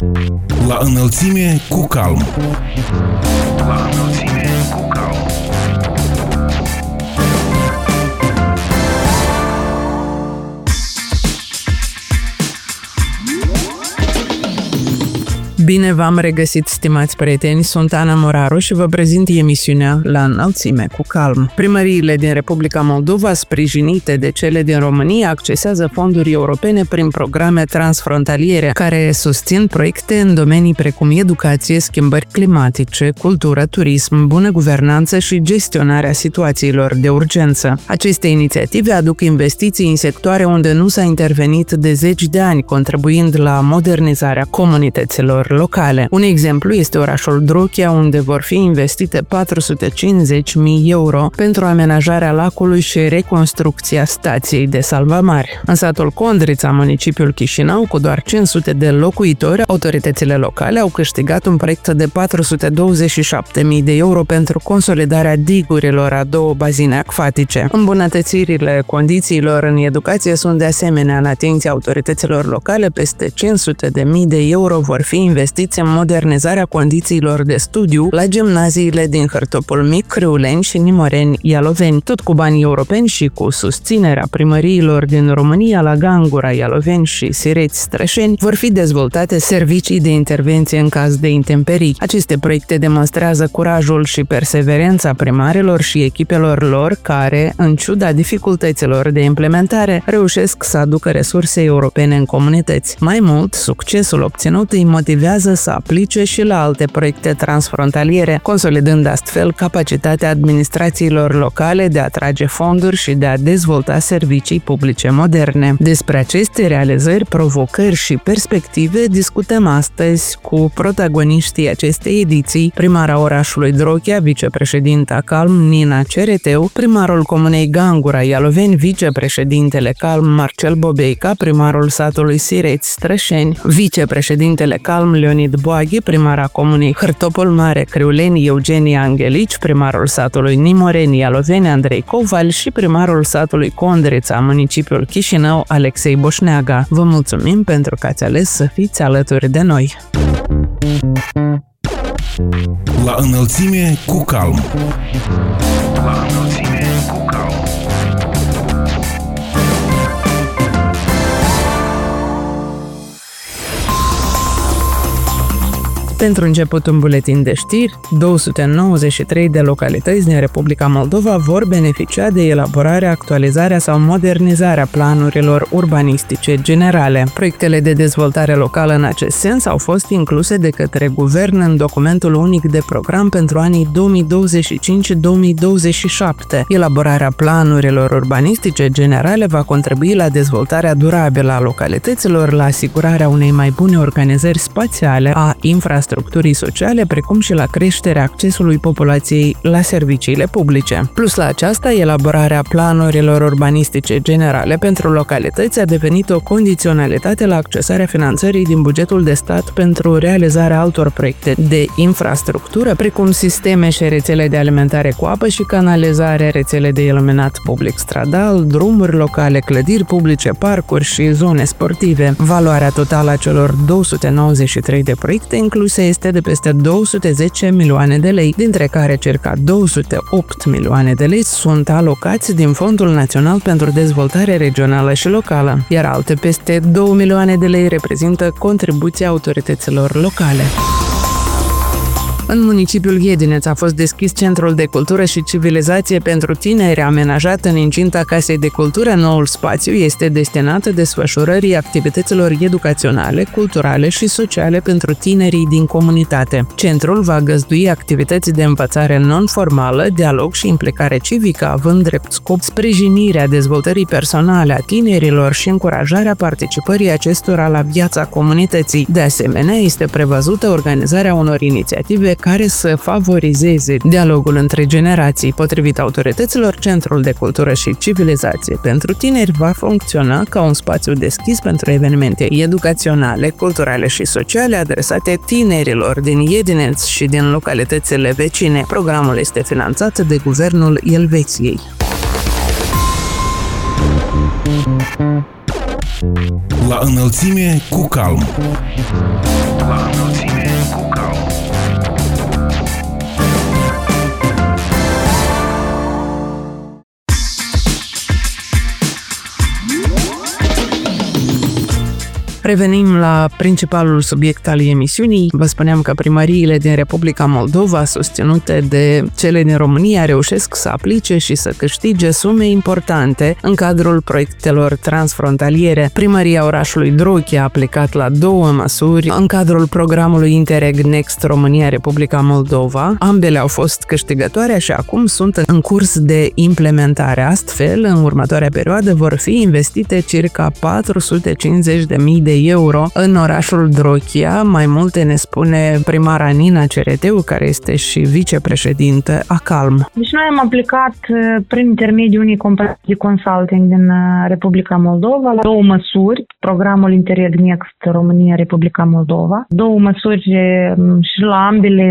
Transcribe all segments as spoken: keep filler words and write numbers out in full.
La înălțime cu calm. La înălțime cu calm. Bine v-am regăsit, stimați prieteni, sunt Ana Moraru și vă prezint emisiunea La înălțime cu calm. Primăriile din Republica Moldova, sprijinite de cele din România, accesează fonduri europene prin programe transfrontaliere, care susțin proiecte în domenii precum educație, schimbări climatice, cultură, turism, bună guvernanță și gestionarea situațiilor de urgență. Aceste inițiative aduc investiții în sectoare unde nu s-a intervenit de zeci de ani, contribuind la modernizarea comunităților locale. Un exemplu este orașul Drochia, unde vor fi investite patru sute cincizeci de mii euro pentru amenajarea lacului și reconstrucția stației de salvamare. În satul Condrița, municipiul Chișinău, cu doar cinci sute de locuitori, autoritățile locale au câștigat un proiect de patru sute douăzeci și șapte de mii de euro pentru consolidarea digurilor a două bazine acvatice. Îmbunătățirile condițiilor în educație sunt de asemenea în atenția autorităților locale. Peste cinci sute de mii de euro vor fi investiți în modernizarea condițiilor de studiu la gimnaziile din Hârtopul Mic, Crâuleni și Nimoreni, Ialoveni. Tot cu bani europeni și cu susținerea primăriilor din România, la Gangura, Ialoveni și Sireți, Strășeni, vor fi dezvoltate servicii de intervenție în caz de intemperii. Aceste proiecte demonstrează curajul și perseverența primarilor și echipelor lor care, în ciuda dificultăților de implementare, reușesc să aducă resurse europene în comunități. Mai mult, succesul obținut îi motivează să aplice și la alte proiecte transfrontaliere, consolidând astfel capacitatea administrațiilor locale de a atrage fonduri și de a dezvolta servicii publice moderne. Despre aceste realizări, provocări și perspective discutăm astăzi cu protagoniștii acestei ediții: primara orașului Drochia, vicepreședinta Calm, Nina Cereteu, primarul comunei Gangura, Ialoveni, vicepreședintele Calm, Marcel Bobeica, primarul satului Sireți, Strășeni, vicepreședintele Calm, Leonid Boaghi, primara comunei Hârtopul Mare, Crâuleni, Eugenia Angelici, primarul satului Nimoreni, Ialoveni, Andrei Coval și primarul satului Condrița, municipiul Chișinău, Alexei Boșneaga. Vă mulțumim pentru că ați ales să fiți alături de noi. La înălțime cu calm. La înălțime cu calm. Pentru început, un buletin de știri: două sute nouăzeci și trei de localități din Republica Moldova vor beneficia de elaborarea, actualizarea sau modernizarea planurilor urbanistice generale. Proiectele de dezvoltare locală în acest sens au fost incluse de către Guvern în documentul unic de program pentru anii două mii douăzeci și cinci - două mii douăzeci și șapte. Elaborarea planurilor urbanistice generale va contribui la dezvoltarea durabilă a localităților, la asigurarea unei mai bune organizări spațiale a infrastructurii structurii sociale, precum și la creșterea accesului populației la serviciile publice. Plus la aceasta, elaborarea planurilor urbanistice generale pentru localități a devenit o condiționalitate la accesarea finanțării din bugetul de stat pentru realizarea altor proiecte de infrastructură, precum sisteme și rețele de alimentare cu apă și canalizare, rețele de iluminat public stradal, drumuri locale, clădiri publice, parcuri și zone sportive. Valoarea totală a celor două sute nouăzeci și trei de proiecte incluse este de peste două sute zece milioane de lei, dintre care circa două sute opt milioane de lei sunt alocați din Fondul Național pentru Dezvoltare Regională și Locală, iar alte peste două milioane de lei reprezintă contribuția autorităților locale. În municipiul Iedineț a fost deschis Centrul de Cultură și Civilizație pentru Tineri, amenajat în incinta Casei de Cultură. Noul spațiu este destinat desfășurării activităților educaționale, culturale și sociale pentru tinerii din comunitate. Centrul va găzdui activități de învățare non-formală, dialog și implicare civică, având drept scop sprijinirea dezvoltării personale a tinerilor și încurajarea participării acestora la viața comunității. De asemenea, este prevăzută organizarea unor inițiative care să favorizeze dialogul între generații. Potrivit autorităților, Centrul de Cultură și Civilizație pentru Tineri va funcționa ca un spațiu deschis pentru evenimente educaționale, culturale și sociale adresate tinerilor din Iedineț și din localitățile vecine. Programul este finanțat de Guvernul Elveției. La înălțime cu calm. La înălțime cu calm. Revenim la principalul subiect al emisiunii. Vă spuneam că primăriile din Republica Moldova, susținute de cele din România, reușesc să aplice și să câștige sume importante în cadrul proiectelor transfrontaliere. Primăria orașului Drochia a aplicat la două măsuri în cadrul programului Interreg Next România-Republica Moldova. Ambele au fost câștigătoare și acum sunt în curs de implementare. Astfel, în următoarea perioadă vor fi investite circa patru sute cincizeci de mii de euro în orașul Drochia. Mai multe ne spune primara Nina Cereteu, care este și vicepreședinte a Calm. Deci noi am aplicat prin intermediul unei companii de consulting din Republica Moldova la două măsuri, programul Interreg Next România-Republica Moldova. Două măsuri și la ambele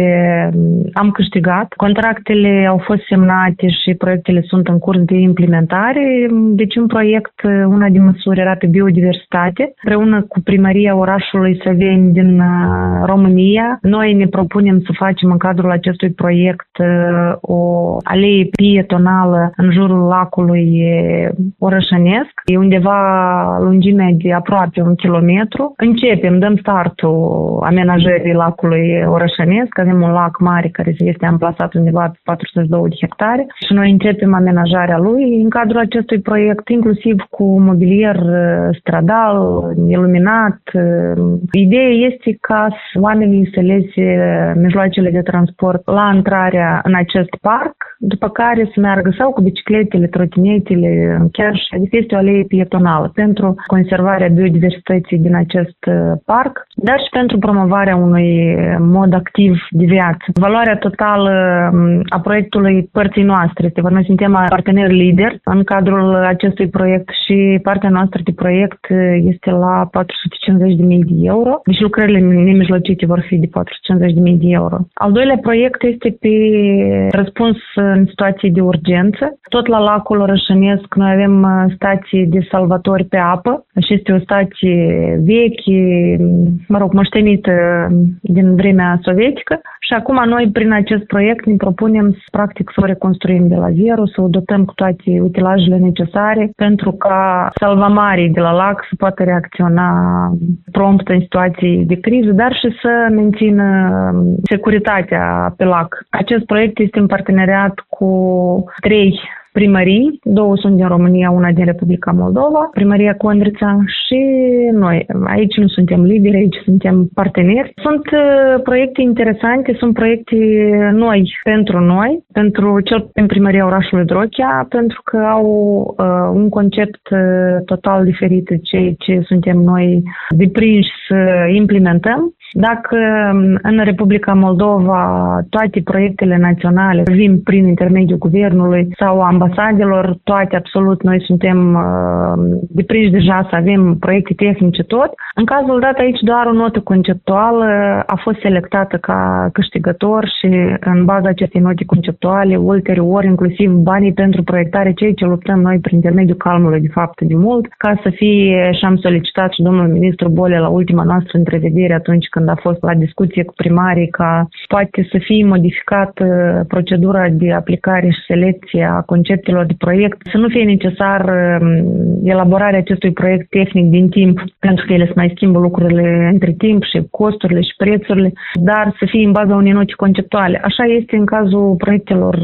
am câștigat. Contractele au fost semnate și proiectele sunt în curs de implementare. Deci un proiect, una din măsuri era pe biodiversitate, împreună cu primăria orașului Săveni din România. Noi ne propunem să facem în cadrul acestui proiect o alee pietonală în jurul lacului Orășănesc. E undeva lungimea de aproape un kilometru. Începem, dăm startul amenajării lacului Orășănesc. Avem un lac mare care este amplasat undeva pe patru sute două de hectare și noi începem amenajarea lui în cadrul acestui proiect, inclusiv cu mobilier stradal, iluminat. Ideea este ca oamenii să lese mijloacele de transport la intrarea în acest parc, după care să meargă sau cu bicicletele, trotinetele, chiar și adică este o alee pietonală pentru conservarea biodiversității din acest parc, dar și pentru promovarea unui mod activ de viață. Valoarea totală a proiectului părții noastre este, noi suntem parteneri lideri în cadrul acestui proiect și partea noastră de proiect este la patru sute cincizeci de mii de euro, deci lucrările nemijlocite vor fi de patru sute cincizeci de mii de euro. Al doilea proiect este pe răspuns în situații de urgență. Tot la lacul Orășănesc noi avem stații de salvatori pe apă și este o stație veche, mă rog, moștenită din vremea sovietică și acum noi prin acest proiect ne propunem practic să o reconstruim de la zero, să o dotăm cu toate utilajele necesare pentru ca salvamarii de la lac să poată reacționa prompt în situații de criză, dar și să mențină securitatea pe lac. Acest proiect este în parteneriat cu trei primării, două sunt din România, una din Republica Moldova, primăria Condrița și noi. Aici nu suntem lideri, aici suntem parteneri. Sunt uh, proiecte interesante, sunt proiecte noi pentru noi, pentru cel puțin primăria orașului Drochia, pentru că au uh, un concept uh, total diferit de ceea ce suntem noi deprinși să implementăm. Dacă în Republica Moldova toate proiectele naționale vin prin intermediul guvernului sau ambasadelor, toate absolut noi suntem uh, deprinși deja să avem proiecte tehnice tot. În cazul dat aici doar o notă conceptuală a fost selectată ca câștigător și în baza acestei note conceptuale, ulterior inclusiv banii pentru proiectare, ceea ce luptăm noi prin intermediul Calmului de fapt de mult, ca să fie, și am solicitat și domnul ministru Bolea la ultima noastră întrevedere atunci când a fost la discuție cu primarii ca poate să fie modificată procedura de aplicare și selecție a conceptelor de proiect, să nu fie necesar elaborarea acestui proiect tehnic din timp, pentru că ele se mai schimbă lucrurile între timp și costurile și prețurile, dar să fie în baza unei note conceptuale. Așa este în cazul proiectelor,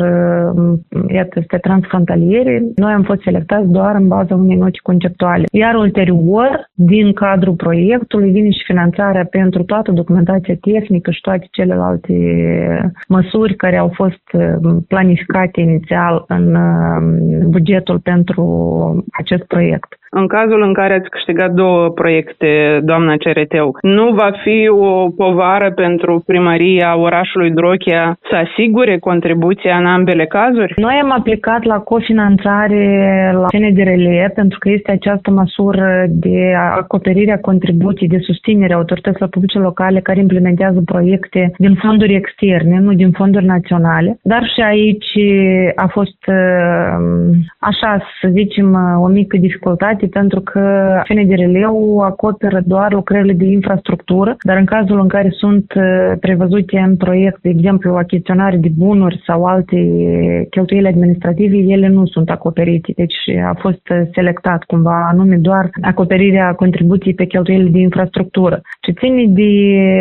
iată, este transfrontaliere. Noi am fost selectați doar în baza unei note conceptuale. Iar ulterior, din cadrul proiectului, vine și finanțarea pentru toată documentația tehnică și toate celelalte măsuri care au fost planificate inițial în bugetul pentru acest proiect. În cazul în care ați câștigat două proiecte, doamna Cereteu, nu va fi o povară pentru primăria orașului Drochia să asigure contribuția în ambele cazuri? Noi am aplicat la cofinanțare la C N D R L pentru că este această măsură de acoperire a contribuției de susținere a autorităților publice locale care implementează proiecte din fonduri externe, nu din fonduri naționale. Dar și aici a fost, așa să zicem, o mică dificultate complicate pentru că F N D R L-ul acoperă doar lucrările de infrastructură, dar în cazul în care sunt prevăzute în proiect, de exemplu, achiziționare de bunuri sau alte cheltuieli administrative, ele nu sunt acoperite. Deci a fost selectat cumva anume doar acoperirea contribuției pe cheltuieli de infrastructură. Ce ține de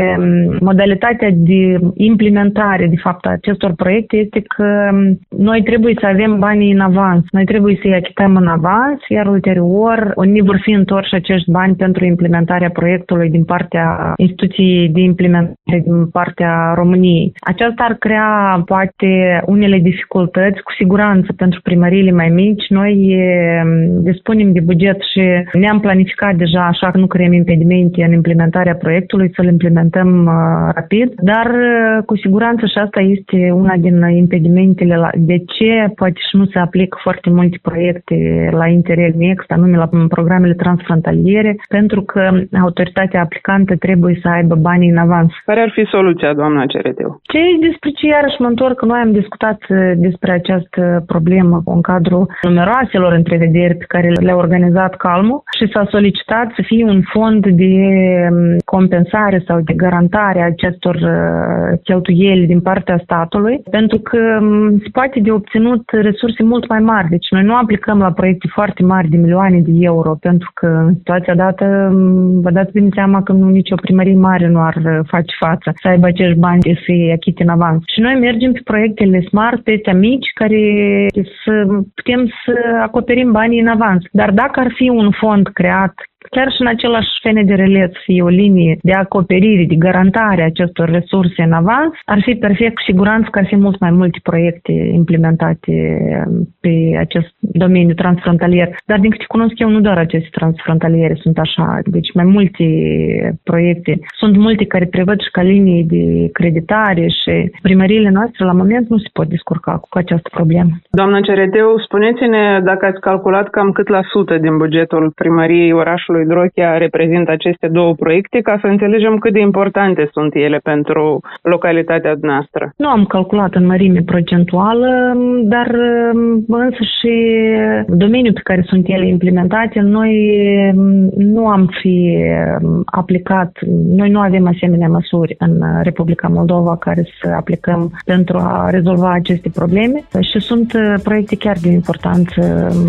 modalitatea de implementare, de fapt, a acestor proiecte este că noi trebuie să avem banii în avans. Noi trebuie să-i achităm în avans, iar ulterior ne vor fi întorși acești bani pentru implementarea proiectului din partea instituției de implementare din partea României. Aceasta ar crea poate unele dificultăți, cu siguranță, pentru primăriile mai mici. Noi dispunem de buget și ne-am planificat deja, așa că nu creăm impedimente în implementarea proiectului, să-l implementăm uh, rapid, dar uh, cu siguranță și asta este una din impedimentele la de ce poate și nu se aplică foarte multe proiecte la Interreg Next, anume la programele transfrontaliere, pentru că autoritatea aplicantă trebuie să aibă banii în avans. Care ar fi soluția, doamna Cereteu? Ce despre ce iarăși mă întorc, noi am discutat despre această problemă în cadrul numeroaselor întrevederi pe care le-a organizat Calmu și s-a solicitat să fie un fond de compensare sau de garantare a acestor cheltuieli din partea statului, pentru că se poate de obținut resurse mult mai mari. Deci noi nu aplicăm la proiecte foarte mari de milioane de euro, pentru că în situația dată vă dați bine seama că nu nicio primărie mare nu ar face față să aibă acești bani să-i achite în avans. Și noi mergem pe proiectele smart, pe astea mici, care să putem să acoperim banii în avans. Dar dacă ar fi un fond creat chiar și în același F N D R L să fie o linie de acoperire, de garantare a acestor resurse în avans, ar fi perfect, cu siguranță că ar fi mult mai multe proiecte implementate pe acest domeniu transfrontalier. Dar din câte cunosc eu, nu doar aceste transfrontaliere sunt așa, deci mai multe proiecte. Sunt multe care prevăd și ca linii de creditare și primăriile noastre la moment nu se pot descurca cu această problemă. Doamna Cereteu, spuneți-ne dacă ați calculat cam cât la sută din bugetul primăriei orașului Drochea reprezintă aceste două proiecte, ca să înțelegem cât de importante sunt ele pentru localitatea noastră. Nu am calculat în mărime procentuală, dar însă și domeniul pe care sunt ele implementate, noi nu am fi aplicat, noi nu avem asemenea măsuri în Republica Moldova care să aplicăm pentru a rezolva aceste probleme și sunt proiecte chiar de importanță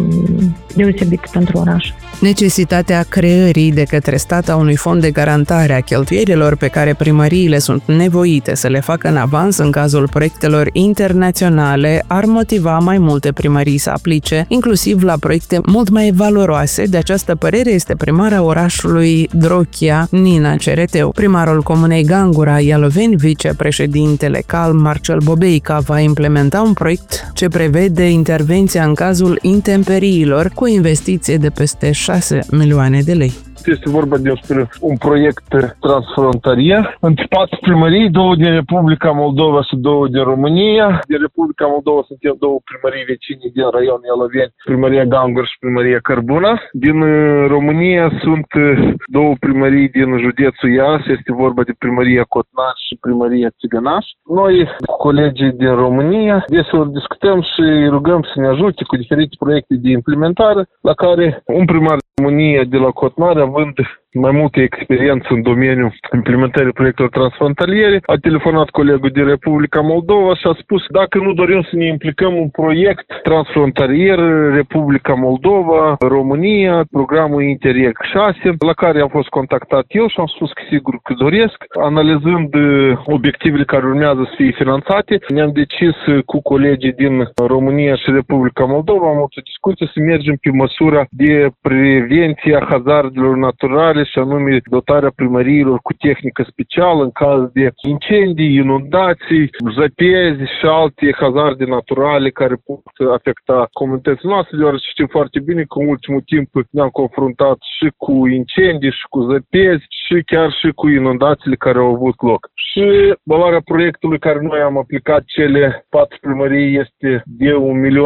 deosebită pentru oraș. Necesitatea creării de către stat a unui fond de garantare a cheltuielilor pe care primăriile sunt nevoite să le facă în avans în cazul proiectelor internaționale ar motiva mai multe primării să aplice, inclusiv la proiecte mult mai valoroase. De această părere este primara orașului Drochea, Nina Cereteu. Primarul comunei Gangura, Ialoveni, vicepreședintele Calm, Marcel Bobeica, va implementa un proiect ce prevede intervenția în cazul intemperiilor cu investiție de peste șase milioane de lei. Este vorba despre un proiect transfrontalier între patru primării, două din Republica Moldova și două din România. Din Republica Moldova suntem două primării vecine din raionul Ialoveni, primăria Gangur și primăria Cărbuna. Din România sunt două primării din județul Iași, este vorba de primăria Cotnaș și primăria Țigănaș. Noi, cu colegii din România, deseori discutăm și rugăm să ne ajute cu diferite proiecte de implementare, la care un primar de România de la Cotnare, având mai multă experiență în domeniul implementării proiectelor transfrontaliere, a telefonat colegul din Republica Moldova și a spus dacă nu dorim să ne implicăm un proiect transfrontalier Republica Moldova, România, programul Interreg șase, la care am fost contactat eu și am spus că sigur că doresc. Analizând obiectivele care urmează să fie finanțate, ne-am decis cu colegii din România și Republica Moldova, am avut o discuție să mergem pe măsura de prevenție a hazardelor naturale și anume dotarea primăriilor cu tehnică specială în caz de incendii, inundații, zăpezi și alte hazarde naturale care pot afecta comunitățile noastre, deoarece știm foarte bine că în ultimul timp ne-am confruntat și cu incendii, și cu zăpezi, și chiar și cu inundațiile care au avut loc. Și valoarea proiectului care noi am aplicat cele patru primării este de un milion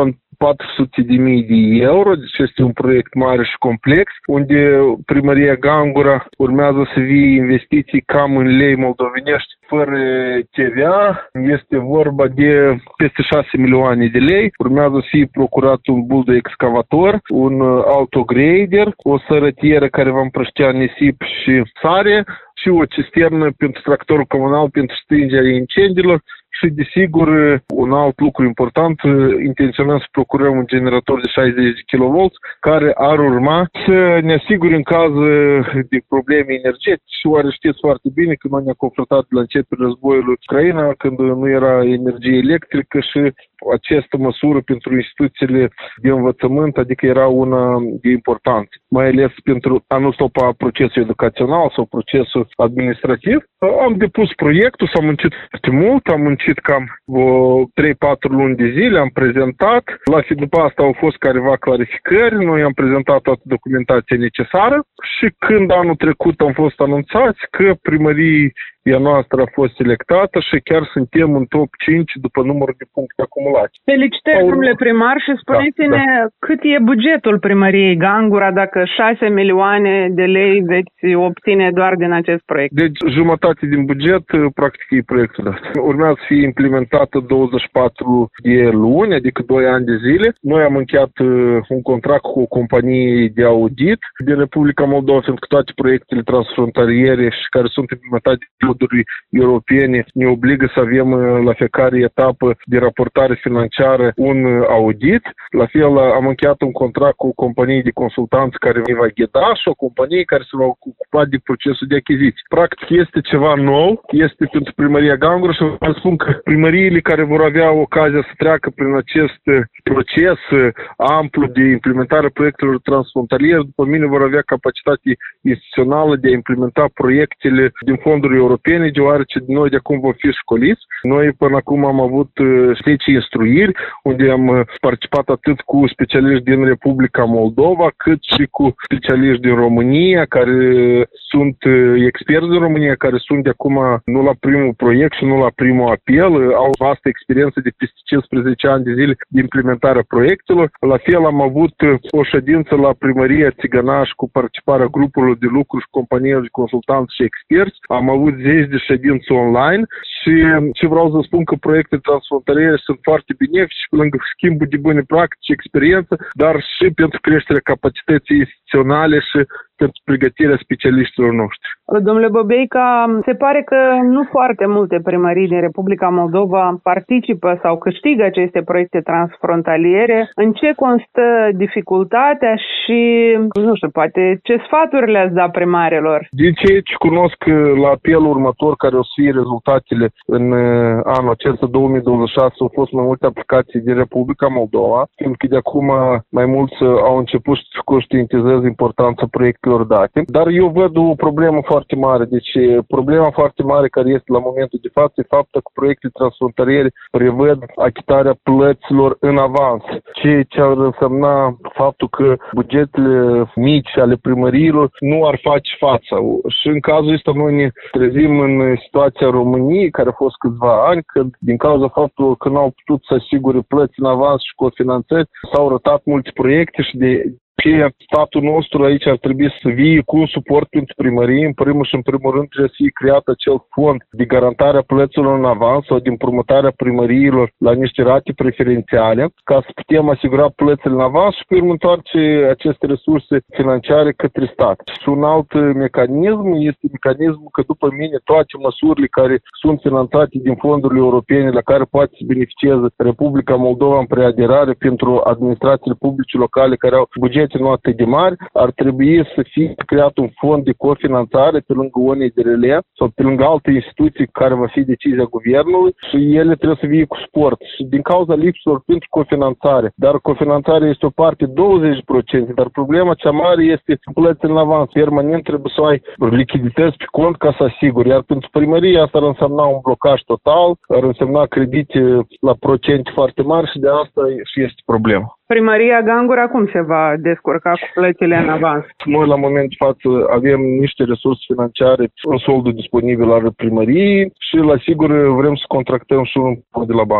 patru sute de mii de euro, deci este un proiect mare și complex, unde Primăria Gangura urmează să vie investiții cam în lei moldovenești, fără T V A. Este vorba de peste șase milioane de lei. Urmează să fie procurat un buldo excavator, un autograder, o sărătieră care va împrăștea nisip și sare și o cisternă pentru tractorul comunal pentru stingerea incendiilor. Și, desigur, un alt lucru important, intenționăm să procurăm un generator de șaizeci de kilovolți care ar urma să ne asigure în caz de probleme energetice. Și oare știți foarte bine că noi ne-am confruntat la începutul războiului Ucraina, când nu era energie electrică și această măsură pentru instituțiile de învățământ, adică era una de importanță, mai ales pentru a nu stopa procesul educațional sau procesul administrativ. Am depus proiectul, s-a muncit foarte mult, am muncit cam trei patru luni de zile, am prezentat. La și după asta au fost careva clarificări, noi am prezentat toată documentația necesară și când anul trecut am fost anunțați că primăria noastră a fost selectată și chiar suntem în top cinci după numărul de puncte acumulate. Felicitări, domnule primar, și spuneți-ne da, da. cât e bugetul primăriei Gangura dacă șase milioane de lei veți obține doar din acest proiect? Deci jumătate din buget practic e proiectul ăsta. Urmează să fie implementată douăzeci și patru de luni, adică doi ani de zile. Noi am încheiat un contract cu o companie de audit din Republica Moldova, pentru că toate proiectele transfrontaliere și care sunt implementate de fonduri europene ne obligă să avem la fiecare etapă de raportare financiară un audit. La fel am încheiat un contract cu o companie de consultanți care ne va ghida și o companie care se va ocupa de procesul de achiziții. Practic este ceva nou, este pentru Primăria Gangura și vă spun că primăriile care vor avea ocazia să treacă prin acest proces amplu de implementare a proiectelor transfrontaliere, după mine vor avea capacitate instituțională de a implementa proiectele din fonduri europene, deoarece noi de acum vom fi școliți. Noi până acum am avut zece instruiri, unde am participat atât cu specialiști din Republica Moldova, cât și cu specialiști din România, care sunt experți din România, care sunt de acum nu la primul proiect și nu la primul apel, au vastă experiență de peste cincisprezece ani de zile de implementarea proiectelor. La fel am avut o ședință la Primăria Țigănaș cu participarea grupurilor de lucru și companiilor de consultanți și experți. Am avut zeci de ședințe online și ce vreau să spun că proiectele transfrontaliere sunt foarte benefice pe lângă schimbul de bune practici, experiență, dar și pentru creșterea capacității instituționale și pentru pregătirea specialiștilor noștri. Domnule Băbeica, se pare că nu foarte multe primării din Republica Moldova participă sau câștigă aceste proiecte transfrontaliere. În ce constă dificultatea și, nu știu, poate ce sfaturi le-ați da primarilor? Din ceea ce cunosc la apelul următor, care o să fie rezultatele în anul acesta două mii douăzeci și șase, au fost mai multe aplicații din Republica Moldova, pentru că de acum mai mulți au început să conștientizeze importanța proiectelor date. Dar eu văd o problemă foarte mare. Deci problema foarte mare care este la momentul de față e faptul că proiectele transfrontaliere prevăd achitarea plăților în avans, ceea ce ar însemna faptul că bugetele mici ale primăriilor nu ar face față. Și în cazul ăsta noi ne trezim în situația României, care a fost câțiva ani, când din cauza faptului că n-au putut să asigure plăți în avans și cofinanțări, s-au rătat multe proiecte și de ce statul nostru aici ar trebui să vie cu un suport pentru primărie. În primul și în primul rând trebuie să fie creat acel fond de garantare a plăților în avans sau de împrumutarea primăriilor la niște rate preferențiale, ca să putem asigura plățile în avans și pe urmă întoarce aceste resurse financiare către stat. Și un alt mecanism este mecanismul că după mine toate măsurile care sunt finanțate din fondurile europene la care poate să beneficieze Republica Moldova în preaderare pentru administrațiile publice locale care au bugete nu atât de mari, ar trebui să fie creat un fond de cofinanțare pe lângă O N D R L sau pe lângă alte instituții care va fi decizia guvernului și ele trebuie să vie cu suport. Și din cauza lipselor pentru cofinanțare, dar cofinanțarea este o parte douăzeci la sută, dar problema cea mare este plățile în avans. Permanent trebuie să ai lichidități pe cont ca să asiguri, iar pentru primărie asta ar însemna un blocaj total, ar însemna credite la procente foarte mari și de asta și este problema. Primăria Gangura cum se va descurca cu plățile în avans? Noi la moment de față avem niște resurse financiare în soldul disponibil al primăriei și la sigur vrem să contractăm și un de la bancă.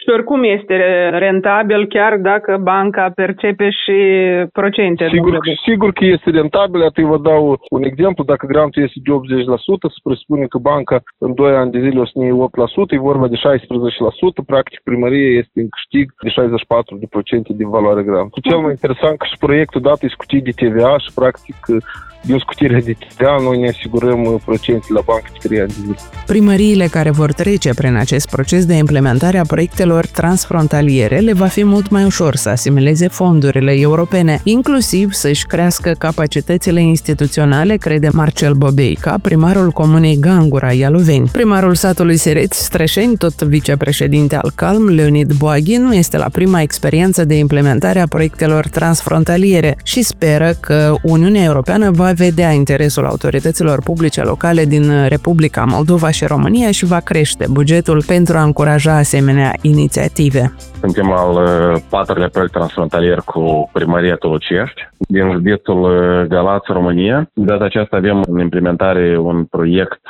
Și oricum este rentabil chiar dacă banca percepe și procente. Sigur, sigur că este rentabil. Atât vă dau un exemplu. Dacă grantul este de optzeci la sută, se presupune că banca în doi ani de zile o să ne iei opt la sută, e vorba de șaisprezece la sută. Practic, primăria este în câștig de șaizeci și patru la sută din valoarea grantului. Cel mai interesant că și proiectul dat e scutit de T V A și, practic, din scutirea de T V A, noi ne asigurăm procentele la bancă de trei ani de zile. Primăriile care vor trece prin acest proces de implementare a proiectelor transfrontaliere le va fi mult mai ușor să asimileze fondurile europene, inclusiv să-și crească capacitățile instituționale, crede Marcel Bobeica, primarul comunei Gangura, Ialoveni. Primarul satului Sireți, Strășeni, tot vicepreședinte al Calm, Leonid Boaghi, nu este la prima experiență de implementare a proiectelor transfrontaliere și speră că Uniunea Europeană va vedea interesul autorităților publice locale din Republica Moldova și România și va crește bugetul pentru a încuraja asemenea inițiative. Suntem al patrulea proiect transfrontalier cu Primăria Tolucești, din județul Galați, România. De data aceasta avem în implementare un proiect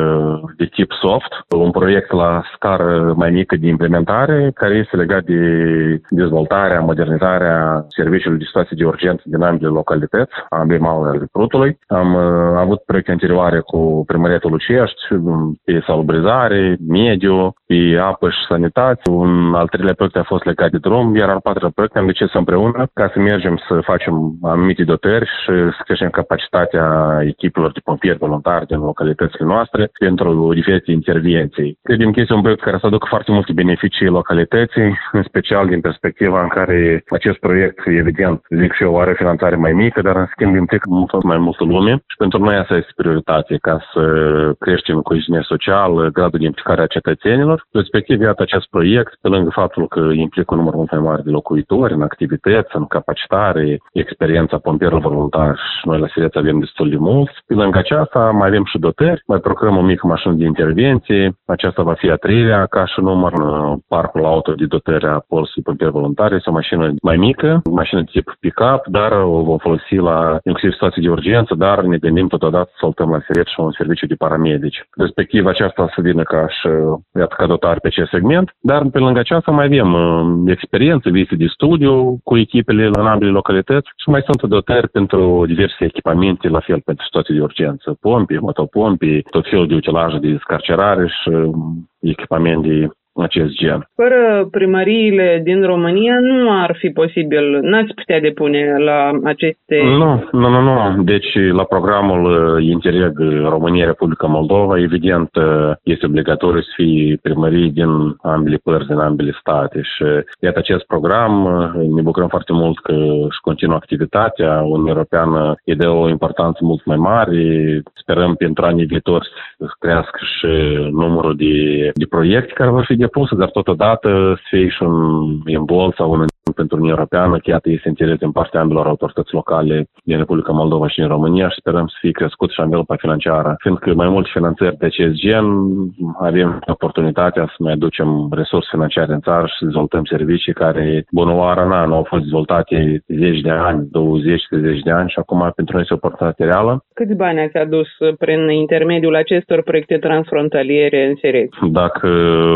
de tip soft, un proiect la scară mai mică de implementare, care este legat de dezvoltarea, modernizarea serviciului de situații de urgență din ambele localități, ambele maluri ale Prutului. Am avut proiecte anterioare cu Primăria Tolucești, pe salubrizare, mediu, pe apă și sanitate. Un al treilea proiect a fost legat de drum, iar al patrulea proiect am decis împreună ca să mergem să facem anumite dotări și să creștem capacitatea echipelor de pompieri voluntari din localitățile noastre pentru diferite intervenții. Credem că este un proiect care să aducă foarte multe beneficii localității, în special din perspectiva în care acest proiect, evident, zic și eu, are finanțare mai mică, dar în schimb implică mult mai multă lume și pentru noi asta este prioritate, ca să creștem coeziunea socială, gradul de implicare a cetățenilor. Respectiv, iată acest proiect, pe lângă faptul că implică un număr mult mai mare de locuitori în activități, în capacitare, experiența pompierilor voluntari și noi la Sireți avem destul de mulți. Pe lângă aceasta mai avem și dotări, mai procurăm o mică mașină de intervenție, aceasta va fi a treilea ca și număr în parcul auto de dotări a Polsului Pompieri Voluntari. Este o mașină mai mică, o mașină de tip pick-up, dar o vom folosi la inclusiv situații de urgență, dar ne gândim totodată să saltăm la Sireți și un serviciu de paramedici. Respectiv, aceasta să vină ca și iată, ca dotare pe acest segment, dar pe lângă aceasta mai avem uh, experiență, vizite de studiu cu echipele în ambele localități și mai sunt dotări pentru diverse echipamente, la fel pentru situații de urgență, pompi, motopompi, tot felul de utilaje de descarcerare și uh, echipament de acest gen. Fără primăriile din România nu ar fi posibil, n-ați putea depune la aceste... Nu, nu, nu, nu. Deci la programul Interreg România-Republica Moldova, evident, este obligatoriu să fie primării din ambele părți, din ambele state și iată acest program, ne bucurăm foarte mult că își continuă activitatea, Uniunea Europeană îi dă o importanță mult mai mare, sperăm pentru anii viitori să crească și numărul de, de proiecte care vor fi depuse, dar totodată să fie și un imbol sau un pentru Uniunea Europeană, că iată este interes din partea ambelor autorități locale din Republica Moldova și din România și sperăm să fie crescut și anvelopa financiară. Fiindcă mai multe finanțări de acest gen, avem oportunitatea să mai aducem resurse financiare în țară și să dezvoltăm servicii care, bunoară, na, nu au fost dezvoltate zeci de ani, douăzeci treizeci de ani și acum pentru noi este o oportunitate reală. Câți bani ați adus prin intermediul acestor proiecte transfrontaliere în Sireți? Dacă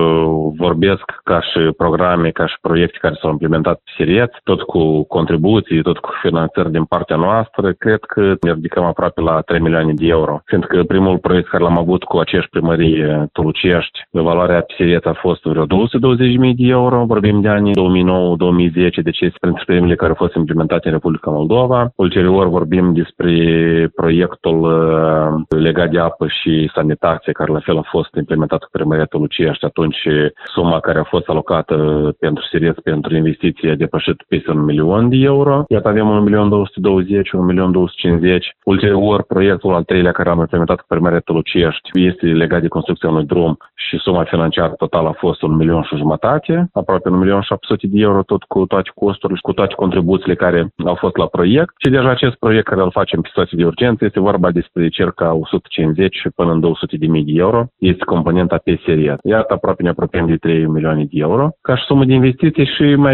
vorbesc ca și programe, ca și proiecte care s-au implementat Sireți, tot cu contribuții, tot cu finanțări din partea noastră, cred că ne ridicăm aproape la trei milioane de euro. Fiindcă primul proiect care l-am avut cu aceeași primărie Tolucești, valoarea Sireți a fost vreo două sute douăzeci de mii de euro, vorbim de anii două mii nouă două mii zece, deci este printre primele care au fost implementate în Republica Moldova. Ulterior vorbim despre proiectul legat de apă și sanitație, care la fel a fost implementat cu primăria Tolucești. Atunci suma care a fost alocată pentru Sireți, pentru investiții, a depășit peste un milion de euro. Iată avem un milion două sute douăzeci, un milion două sute cincizeci. Ulterior, proiectul al treilea care am implementat cu primăria Tolucești este legat de construcția unui drum și suma financiară totală a fost un milion și jumătate, aproape un milion șapte sute de euro, tot cu toate costurile și cu toate contribuțiile care au fost la proiect. Și deja acest proiect care îl facem pe situații de urgență este vorba despre circa o sută cincizeci până în două sute de mii de euro. Este componenta pe serie. Iată, aproape ne apropiem de trei milioane de euro. Ca și sumă de investiții și mai avem un proiect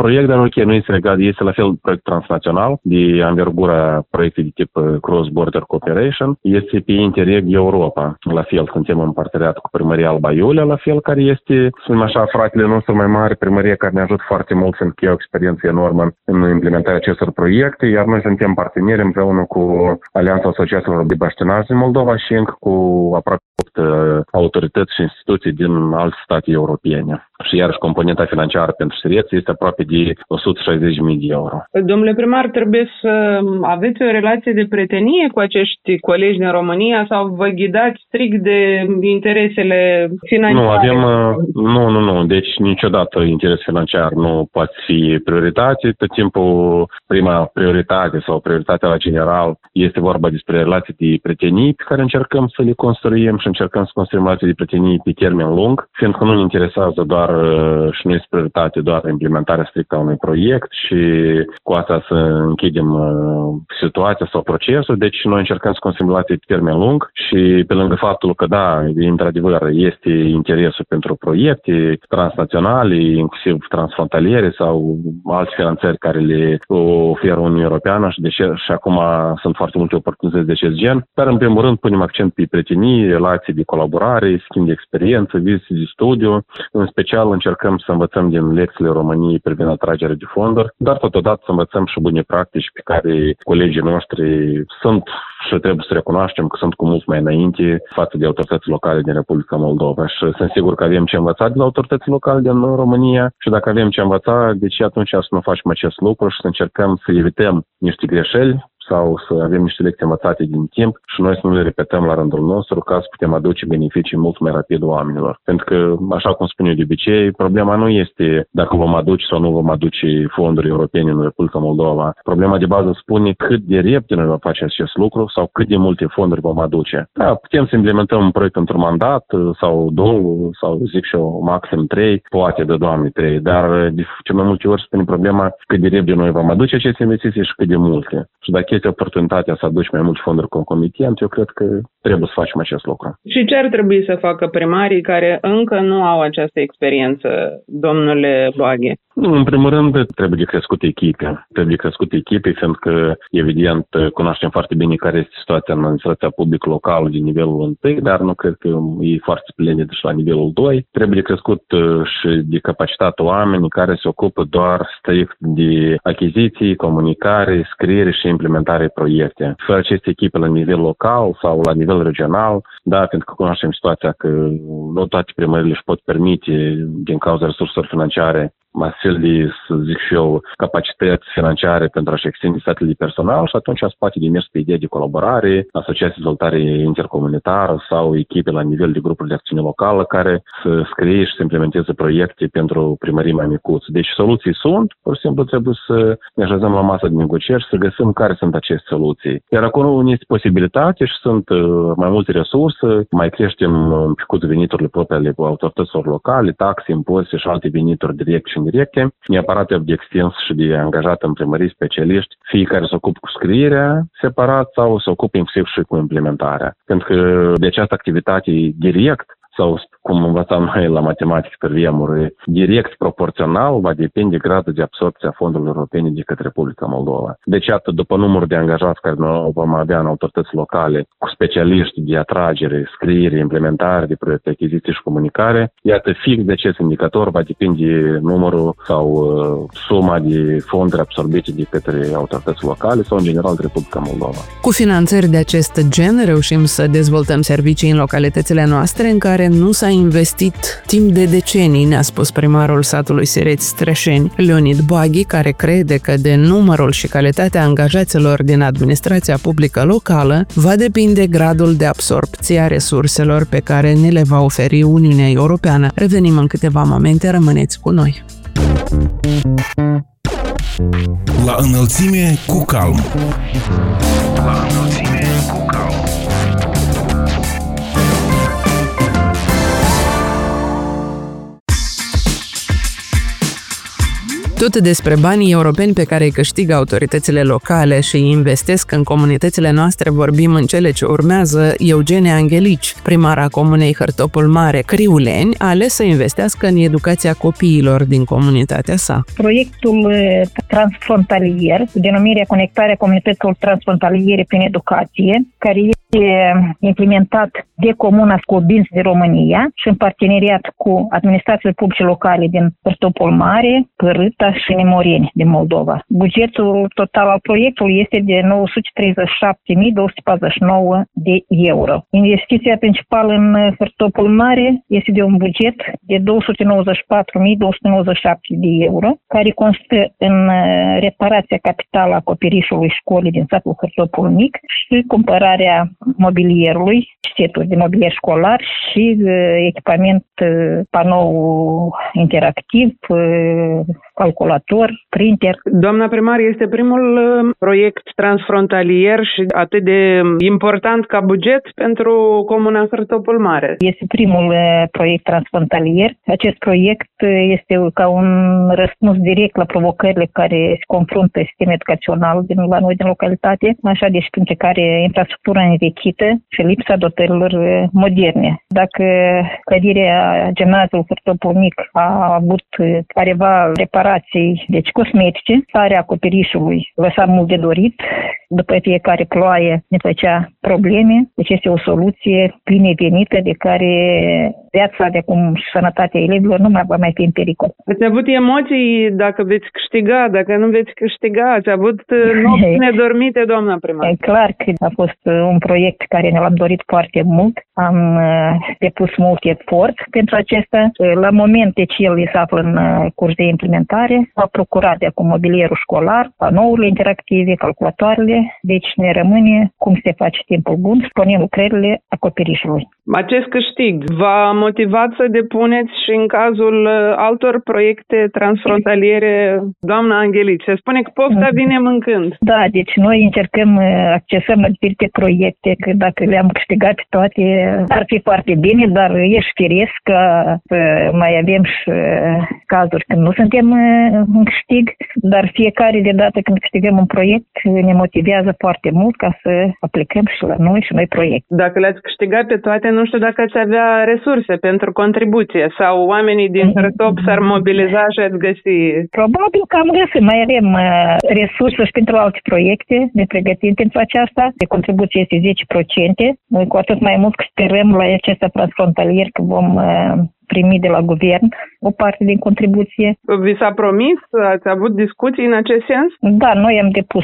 proiect, dar ok, nu este legat, este la fel proiect transnațional de anvergura proiecte de tip Cross-Border Cooperation. Este pe Interreg Europa. La fel, suntem în parteneriat cu Primăria Alba Iulia, la fel, care este, să spunem așa, fratele nostru mai mare, primărie care ne ajută foarte mult, fiindcă e o experiență enormă în implementarea acestor proiecte, iar noi suntem parteneri împreună cu Alianța Asociațiilor de Baștinaj din Moldova și încă cu aproape opt autorități și instituții din alte state europene. Și iarăși componenta financiară pentru Sireț este aproape de o sută șaizeci de mii de euro. Domnule primar, trebuie să aveți o relație de prietenie cu acești colegi din România sau vă ghidați strict de interesele financiare? Nu, avem, nu, nu, nu. Deci niciodată interes financiar nu poate fi prioritate. Tot timpul prima prioritate sau prioritatea la general este vorba despre relații de prietenie pe care încercăm să le construim și încercăm să construim relații de prietenie pe termen lung, fiindcă nu ne interesează doar și nu este prioritate doar implementarea strictă a unui proiect și cu asta să închidem situația sau procesul. Deci noi încercăm să construim relații pe termen lung și pe lângă faptul că da, într-adevăr este interesul pentru proiecte transnaționale, inclusiv transfrontaliere sau alte finanțări care le oferă Uniunea Europeană și, deci, și acum sunt foarte multe oportunități de acest gen, dar în primul rând punem accent pe prietenii, relații de colaborare, schimb de experiență, vizite de studiu, în special încercăm să învățăm din lecțiile României privind atragerea de fonduri, dar totodată să învățăm și bune practici pe care colegii noștri sunt și trebuie să recunoaștem că sunt cu mult mai înainte față de autorități locale din Republica Moldova. Și sunt sigur că avem ce învăța de la autorități locale din România și dacă avem ce învăța, deci atunci să nu facem acest lucru și să încercăm să evităm niște greșeli sau să avem niște lecții învățate din timp și noi să nu le repetăm la rândul nostru ca să putem aduce beneficii mult mai rapid oamenilor. Pentru că, așa cum spun eu de obicei, problema nu este dacă vom aduce sau nu vom aduce fonduri europene în Republica Moldova. Problema de bază spune cât de repede noi vom face acest lucru sau cât de multe fonduri vom aduce. Da, putem să implementăm un proiect într-un mandat sau două sau zic și eu maxim trei, poate de Doamne trei, dar de ce mai multe ori spune problema cât de repede noi vom aduce aceste investiții și cât de multe. Și dacă este oportunitatea să aduci mai multe fonduri concomitent, eu cred că trebuie să facem acest lucru. Și ce ar trebui să facă primarii care încă nu au această experiență, domnule Boaghe? În primul rând, trebuie de crescut echipe. Trebuie de crescut echipe, fiindcă, evident, cunoaștem foarte bine care este situația în administrația publică locală din nivelul unu, dar nu cred că e foarte splendid și la nivelul doi. Trebuie de crescut și de capacitate oamenii care se ocupă doar strict de achiziții, comunicare, scriere și implementare proiecte. Fără aceste echipe la nivel local sau la nivel regional, da, pentru că cunoaștem situația că nu toate primările își pot permite, din cauza resurselor financiare, astfel de, să zic și eu, capacități financiare pentru a-și extinde statele de personal și atunci se poate de mers pe idei de colaborare, asociații de dezvoltare intercomunitară sau echipe la nivel de grupuri de acțiune locală care să scrie și să implementeze proiecte pentru primării mai micuți. Deci soluții sunt, pur și simplu trebuie să ne așezăm la masă de negocieri și să găsim care sunt aceste soluții. Iar acolo este posibilitate și sunt mai multe resurse, mai creștem un picuț veniturile proprii ale autorităților locale, taxe, impozite și alte venituri directe și indirecte, neapărat de extins și de angajat în primării specialiști, fiecare se ocupă cu scrierea separat sau se ocupă inclusiv și cu implementarea. Pentru că de această activitate direct sau cum învățam noi la matematică pe vremuri, direct proporțional va depinde gradul de absorbție a fondurilor europene de către Republica Moldova. Deci, atât după numărul de angajați care noi vom avea în autorități locale, cu specialiști de atragere, scriere, implementare de proiecte, achiziții și comunicare, iată, fix de acest indicator va depinde numărul sau uh, suma de fonduri absorbite de către autorități locale sau, în general, de Republica Moldova. Cu finanțări de acest gen reușim să dezvoltăm servicii în localitățile noastre în care nu s-a investit timp de decenii, ne-a spus primarul satului Sireț Streșeni, Leonid Boaghe, care crede că de numărul și calitatea angajaților din administrația publică locală va depinde gradul de absorbție a resurselor pe care ne le va oferi Uniunea Europeană. Revenim în câteva momente, rămâneți cu noi. La înălțime cu calm. La înălțime cu calm. Tot despre banii europeni pe care îi câștigă autoritățile locale și îi investesc în comunitățile noastre vorbim în cele ce urmează. Eugenia Anghelici, primara comunei Hârtopul Mare, Criuleni, a ales să investească în educația copiilor din comunitatea sa. Proiectul transfrontalier, cu denumirea Conectarea comunităților transfrontaliere prin educație, care este implementat de Comuna Scobinți din România și în parteneriat cu administrațiile publice locale din Hârtopul Mare, Părâta și Nemoreni din Moldova. Bugetul total al proiectului este de nouă sute treizeci și șapte mii două sute patruzeci și nouă de euro. Investiția principală în Hârtopul Mare este de un buget de două sute nouăzeci și patru mii două sute nouăzeci și șapte de euro, care constă în reparația capitală a acoperișului școlii din satul Hârtopul Mic și cumpărarea mobilierului, seturi de mobilier școlar și echipament panou interactiv, calculator, printer. Doamna primar, este primul proiect transfrontalier și atât de important ca buget pentru Comuna Hârtopul Mare. Este primul proiect transfrontalier. Acest proiect este ca un răspuns direct la provocările care se confruntă sistemul educațional din, la noi din localitate, așa deci printre care infrastructura învechită și lipsa dotărilor moderne. Dacă clădirea gimnaziului Hârtopul Mic a avut careva reparații, deci cosmetice, starea acoperișului lăsa mult de dorit, după fiecare ploaie ne făcea probleme, deci este o soluție binevenită de care viața de acum și sănătatea elevilor nu mai va mai fi în pericol. Ați avut emoții dacă veți câștiga, dacă nu veți câștiga, ați avut nopți nedormite, doamna primar. E clar că a fost un proiect care ne l-am dorit foarte mult, am depus mult efort pentru acesta. La moment, deci el se află în curs de implementare, a procurat de acum mobilierul școlar, panourile interactive, calculatoarele, deci ne rămâne cum se face timpul bun, să punem lucrările acoperișului. Acest câștig v-a motivat să depuneți și în cazul altor proiecte transfrontaliere, doamna Anghelici? Se spune că pofta vine mâncând. Da, deci noi încercăm, accesăm la diferite proiecte, că dacă le-am câștigat toate, ar fi foarte bine, dar ești firesc că mai avem și cazuri când nu suntem în câștig, dar fiecare de dată când câștigăm un proiect ne motivează foarte mult ca să aplicăm și la noi și noi proiecte. Dacă le-ați câștigat pe toate, nu știu dacă ați avea resurse pentru contribuție sau oamenii din Hârtop s-ar mobiliza și ați găsi. Probabil că am găsit. Mai avem resurse și pentru alte proiecte, ne pregătim pentru aceasta. De contribuție este zece la sută. Noi cu atât mai mult că sperăm la acesta transfrontalier că vom primi de la guvern o parte din contribuție. Vi s-a promis? Ați avut discuții în acest sens? Da, noi am depus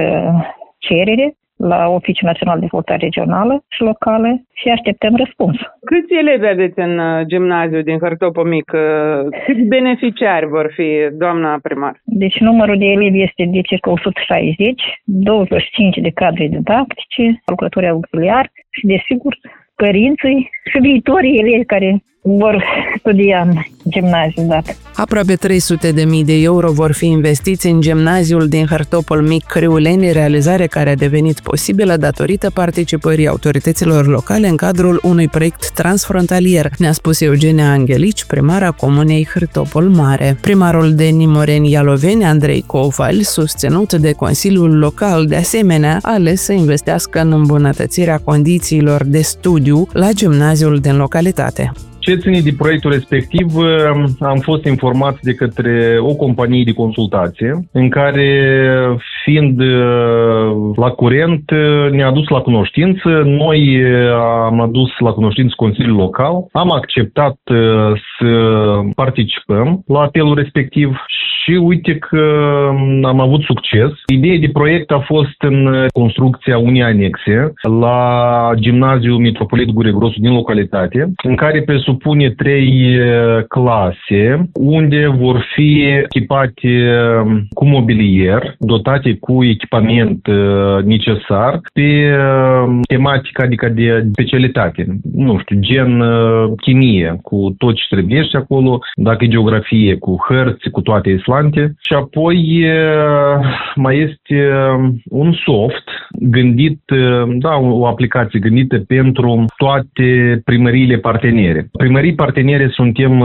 cerere la Oficiul Național de Dezvoltare Regională și Locală și așteptăm răspuns. Câți elevi aveți în gimnaziu din Hârtopul Mic? Câți beneficiari vor fi, doamna primar? Deci numărul de elevi este de circa o sută șaizeci, douăzeci și cinci de cadre didactice, lucrători auxiliari și, desigur, părinții și viitorii elevi care vor studia în gimnaziu, dacă. Aproape trei sute de mii de euro vor fi investiți în gimnaziul din Hârtopul Mic Criuleni, realizare care a devenit posibilă datorită participării autorităților locale în cadrul unui proiect transfrontalier, ne-a spus Eugenia Anghelici, primara comunei Hârtopul Mare. Primarul de Nemoreni Ialoveni, Andrei Coval, susținut de Consiliul Local, de asemenea, a ales să investească în îmbunătățirea condițiilor de studiu la gimnaziul din localitate. Ce ține de proiectul respectiv, am fost informați de către o companie de consultație în care, fiind la curent, ne-a adus la cunoștință. Noi am adus la cunoștință Consiliul Local, am acceptat să participăm la apelul respectiv și uite că am avut succes. Ideea de proiect a fost în construcția unei anexe la Gimnaziul Mitropolit Guregrosu din localitate, în care presupune trei clase, unde vor fi echipate cu mobilier, dotate cu echipament necesar pe tematica, adică de specialitate. Nu știu, gen chimie, cu tot ce trebuie și acolo, dacă e geografie, cu hărți, cu toate islante. Și apoi mai este un soft gândit, da, o aplicație gândită pentru toate primăriile partenere. Primării partenere suntem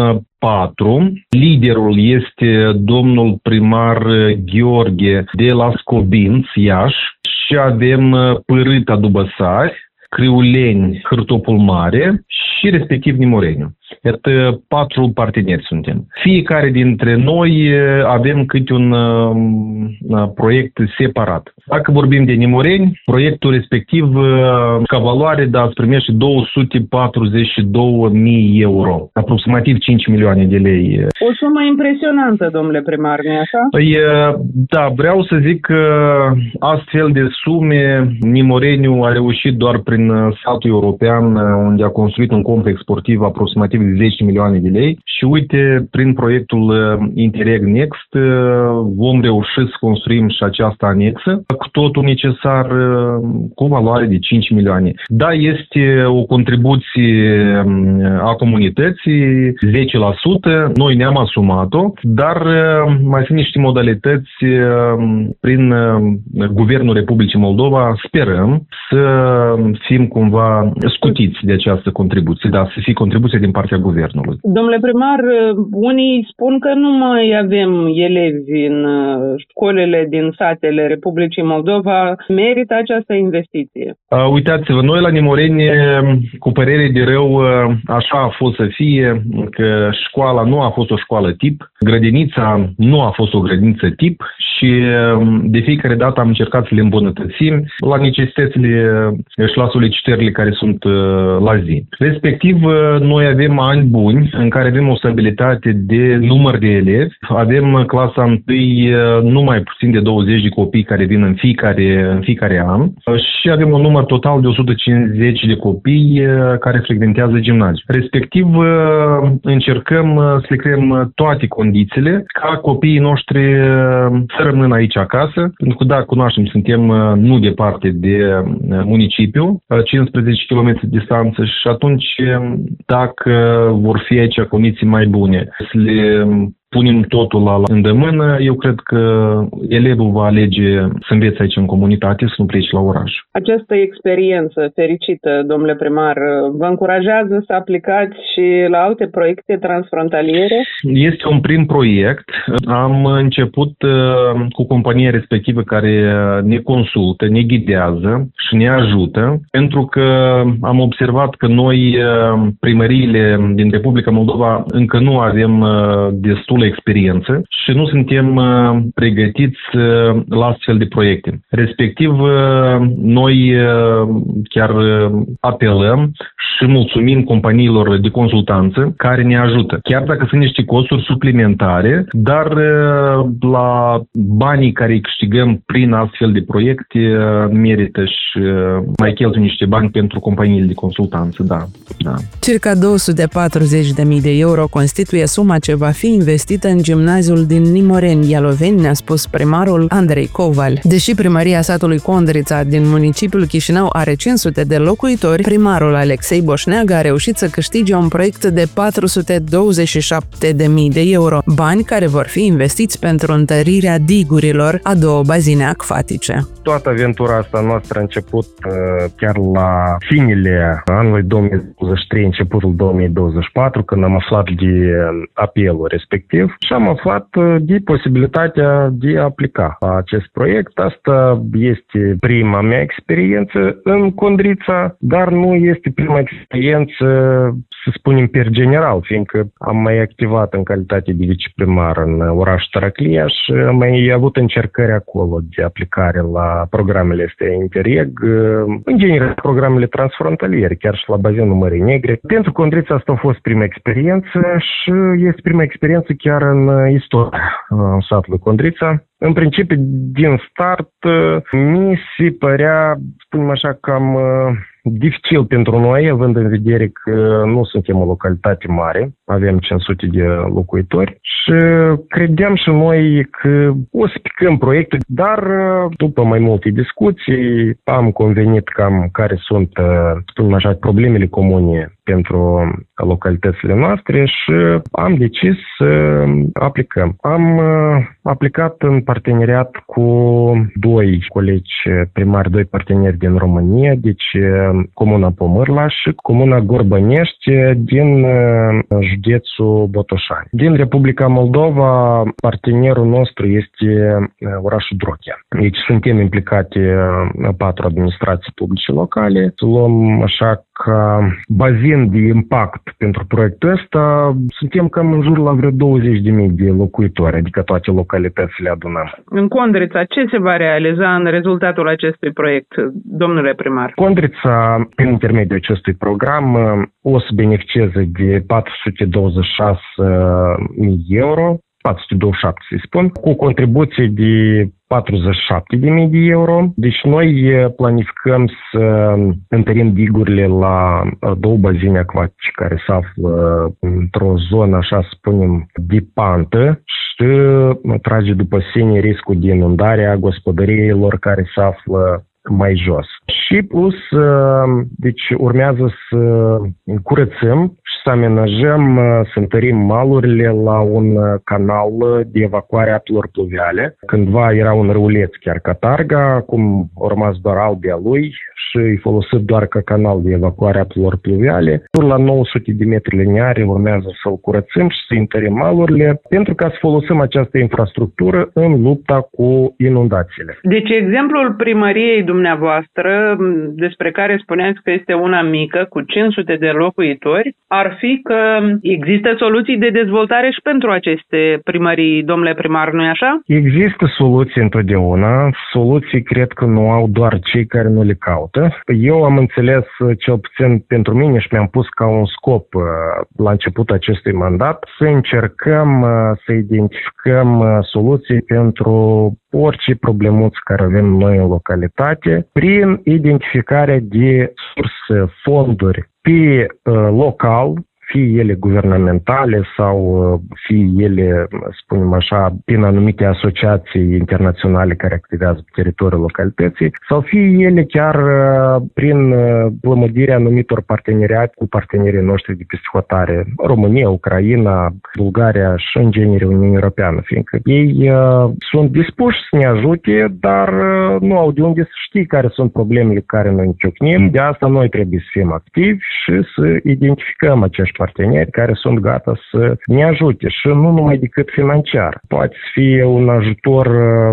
patru. Liderul este domnul primar Gheorghe de la Scobinț, Iași, și avem Pârâta Dubăsari, Criuleni, Hârtopul Mare și respectiv Nimoreniu. Iată, patru parteneri suntem. Fiecare dintre noi avem câte un uh, proiect separat. Dacă vorbim de Nimoreni, proiectul respectiv, uh, ca valoare, da, primește două sute patruzeci și două mii euro, aproximativ cinci milioane de lei. O sumă impresionantă, domnule primar, nu-i așa? Păi, da, vreau să zic că astfel de sume Nimoreniu a reușit doar prin satul european, unde a construit un complex sportiv aproximativ de zece milioane de lei și uite, prin proiectul Interreg Next vom reuși să construim și această anexă cu totul necesar, cu valoare de cinci milioane. Da, este o contribuție a comunității, zece la sută, noi ne-am asumat-o, dar mai sunt niște modalități prin Guvernul Republicii Moldova, sperăm să fim cumva scutiți de această contribuție, da, să fie contribuție din partea guvernului. Domnule primar, unii spun că nu mai avem elevi în școlile din satele Republicii Moldova. Merită această investiție? Uh, uitați-vă, noi la Nimoreni, cu părere de rău, așa a fost să fie, că școala nu a fost o școală tip, grădinița nu a fost o grădiniță tip și de fiecare dată am încercat să le îmbunătățim la necesitățile și la solicitările care sunt la zi. Respectiv, noi avem ani buni în care avem o stabilitate de număr de elevi. Avem clasa întâi numai puțin de douăzeci de copii care vin în fiecare, în fiecare an și avem un număr total de o sută cincizeci de copii care frecventează gimnaziu. Respectiv, încercăm să le creăm toate condițiile ca copiii noștri să rămână aici acasă, pentru că, da, cunoaștem, suntem nu departe de municipiu, cincisprezece kilometri distanță și atunci, dacă vor fi aici condiții mai bune, să le punem totul la îndemână, eu cred că elevul va alege să învețe aici în comunitate, să nu plece la oraș. Această experiență fericită, domnule primar, vă încurajează să aplicați și la alte proiecte transfrontaliere? Este un prim proiect. Am început cu compania respectivă care ne consultă, ne ghidează și ne ajută, pentru că am observat că noi, primăriile din Republica Moldova, încă nu avem destul experiență și nu suntem uh, pregătiți uh, la astfel de proiecte. Respectiv, uh, noi uh, chiar uh, apelăm și mulțumim companiilor de consultanță care ne ajută. Chiar dacă sunt niște costuri suplimentare, dar uh, la banii care îi câștigăm prin astfel de proiecte uh, merită și uh, mai cheltuie niște bani pentru companiile de consultanță, da. da. Circa două sute patruzeci de mii de euro constituie suma ce va fi investită în gimnaziul din Nimoreni, Ialoveni, ne-a spus primarul Andrei Coval. Deși primăria satului Condrița din municipiul Chișinău are cinci sute de locuitori, primarul Alexei Boșneagă a reușit să câștige un proiect de patru sute douăzeci și șapte de mii de euro, bani care vor fi investiți pentru întărirea digurilor a două bazine acvatice. Toată aventura asta noastră a început uh, chiar la finele anului două mii douăzeci și trei, începutul două mii douăzeci și patru, când am aflat de apelul respectiv și am aflat de posibilitatea de a aplica la acest proiect. Asta este prima mea experiență în Condrița, dar nu este prima experiență, să spunem, per general, fiindcă am mai activat în calitate de viceprimar în orașul Taraclia și am mai avut încercări acolo de aplicare la programele astea Interreg, în general programele transfrontaliere, chiar și la bazinul Mării Negre. Pentru Condrița asta a fost prima experiență și este prima experiență chiar în istoria satului Condrița. În principiu, din start, mi se părea, spunem așa, cam dificil pentru noi, având în vedere că nu suntem o localitate mare, avem cinci sute de locuitori și credeam și noi că o să picăm proiectul, dar după mai multe discuții am convenit cam care sunt, spunem așa, problemele comune pentru localitățile noastre și am decis să aplicăm. Am aplicat în parteneriat cu doi colegi primari, doi parteneri din România, deci Comuna Pomârla și Comuna Gorbănești din județul Botoșani. Din Republica Moldova, partenerul nostru este orașul Drochea. Deci suntem implicate patru administrații publice locale. Luăm așa ca bazin de impact pentru proiectul ăsta, suntem cam în jur la vreo douăzeci de mii de locuitori, adică toate localitățile adunăm. În Condrița, ce se va realiza în rezultatul acestui proiect, domnule primar? Condrița, prin intermediul acestui program, o să beneficieze de patru sute douăzeci și șase mii euro, patru sute douăzeci și șapte să spun, cu contribuții de patruzeci și șapte de mii de euro. Deci noi planificăm să întărim digurile la două bazine acvatice care se află într-o zonă, așa să spunem, de pantă și trage după sine riscul de inundare a gospodăriilor care se află mai jos. Și plus, deci urmează să curățăm și să amenajăm, să întărim malurile la un canal de evacuare a apelor pluviale. Cândva era un râuleț chiar ca Targa, acum a rămas doar albia lui și e folosit doar ca canal de evacuare a apelor pluviale. La nouă sute de metri lineari urmează să-l curățăm și să întărim malurile pentru ca să folosim această infrastructură în lupta cu inundațiile. Deci exemplul primăriei dumneavoastră, despre care spuneați că este una mică, cu cinci sute de locuitori, ar fi că există soluții de dezvoltare și pentru aceste primării, domnule primar, nu-i așa? Există soluții întotdeauna. Soluții cred că nu au doar cei care nu le caută. Eu am înțeles, cel puțin pentru mine, și mi-am pus ca un scop la începutul acestui mandat, să încercăm să identificăm soluții pentru orice problemuțe care avem noi în localitate, prin identificarea de surse, fonduri pe uh, local, fie ele guvernamentale sau fie ele, spunem așa, prin anumite asociații internaționale care activează pe teritoriul localității, sau fie ele chiar prin plămădirea anumitor parteneriate cu partenerii noștri de peste hotare, România, Ucraina, Bulgaria și în genere Uniunea Europeană, fiindcă ei uh, sunt dispuși să ne ajute, dar uh, nu au de unde să știi care sunt problemele cu care noi ciocnim. De asta noi trebuie să fim activi și să identificăm acești parteneri care sunt gata să ne ajute și nu numai decât financiar. Poate să fie un ajutor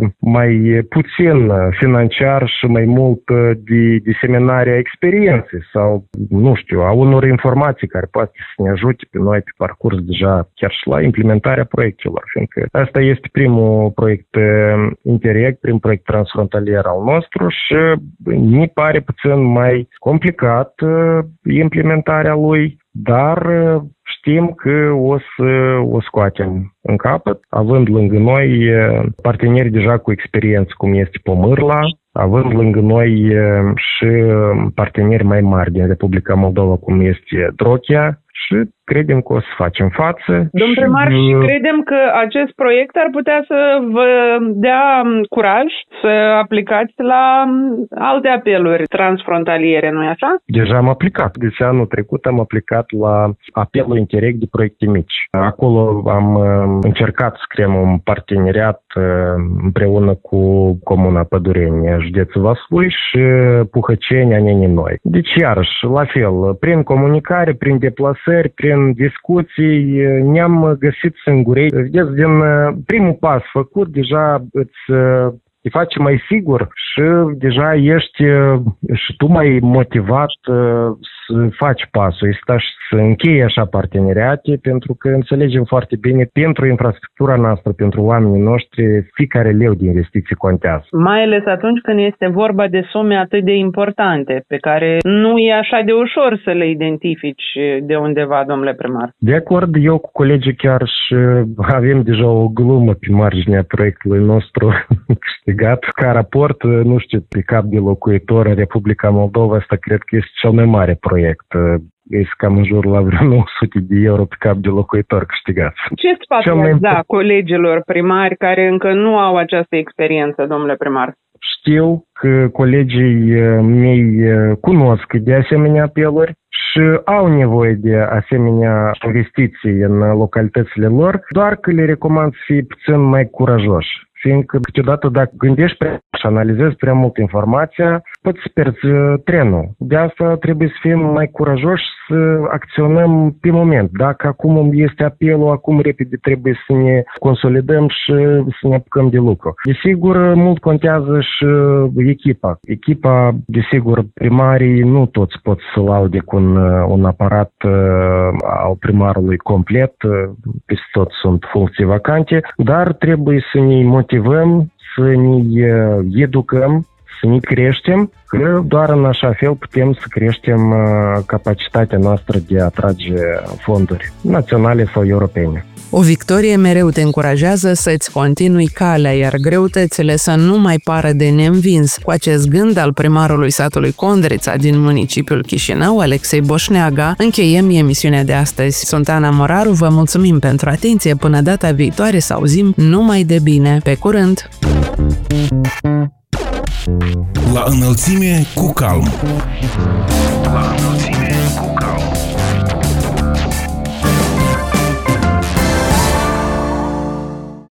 mai puțin financiar și mai mult de diseminare a experienței sau, nu știu, a unor informații care poate să ne ajute pe noi pe parcurs deja chiar și la implementarea proiectelor, fiindcă asta este primul proiect Interreg, primul proiect transfrontalier al nostru și mi pare puțin mai complicat implementarea lui, dar știm că o să o scoatem în capăt, având lângă noi parteneri deja cu experiență, cum este Pomârla, având lângă noi și parteneri mai mari din Republica Moldova, cum este Drochea, și credem că o să facem față. Domnul primar, și credem că acest proiect ar putea să vă dea curaj să aplicați la alte apeluri transfrontaliere, nu-i așa? Deja am aplicat. Deci anul trecut am aplicat la apelul Interreg de proiecte mici. Acolo am încercat să creăm un parteneriat împreună cu Comuna Pădureni, județul Vaslui și Puhăceni, Anenii Noi. Deci, iarăși, la fel, prin comunicare, prin deplasări, prin discuții, ne-am găsit singurei. Vedeți, din primul pas făcut, deja îți te face mai sigur și deja ești și tu mai motivat să faci pasul ăsta și să închei așa parteneriate, pentru că înțelegem foarte bine, pentru infrastructura noastră, pentru oamenii noștri, fiecare leu de investiții contează. Mai ales atunci când este vorba de sume atât de importante, pe care nu e așa de ușor să le identifici de undeva, domnule primar. De acord, eu cu colegii chiar și avem deja o glumă pe marginea proiectului nostru câștigat. Ca raport, nu știu, pe cap de locuitor în Republica Moldova, asta cred că este cel mai mare proiect. Este cam în jur la vreo nouă sute de euro pe cap de locuitor câștigați. Ce sfat mai... da colegilor primari care încă nu au această experiență, domnule primar? Știu că colegii mei cunosc de asemenea apeluri și au nevoie de asemenea investiții în localitățile lor, doar că le recomand să fie puțin mai curajoși. fiindcă câteodată dacă gândești prea și analizezi prea mult informația, poți să pierzi trenul. De asta trebuie să fim mai curajoși să acționăm pe moment. Dacă acum este apelul, acum repede trebuie să ne consolidăm și să ne apucăm de lucru. Desigur, mult contează și echipa. Echipa, desigur, primarii nu toți pot să laude cu un, un aparat al primarului complet, peste tot sunt funcții vacante, dar trebuie să ne motivăm, să ne educăm, să ne creștem, că doar în așa fel putem să creștem capacitatea noastră de a atrage fonduri naționale sau europene. O victorie mereu te încurajează să-ți continui calea, iar greutățile să nu mai pară de neînvins. Cu acest gând al primarului satului Condrița din municipiul Chișinău, Alexei Boșneaga, încheiem emisiunea de astăzi. Sunt Ana Moraru, vă mulțumim pentru atenție, până data viitoare să auzim numai de bine. Pe curând! La înălțime cu calm. La înălțime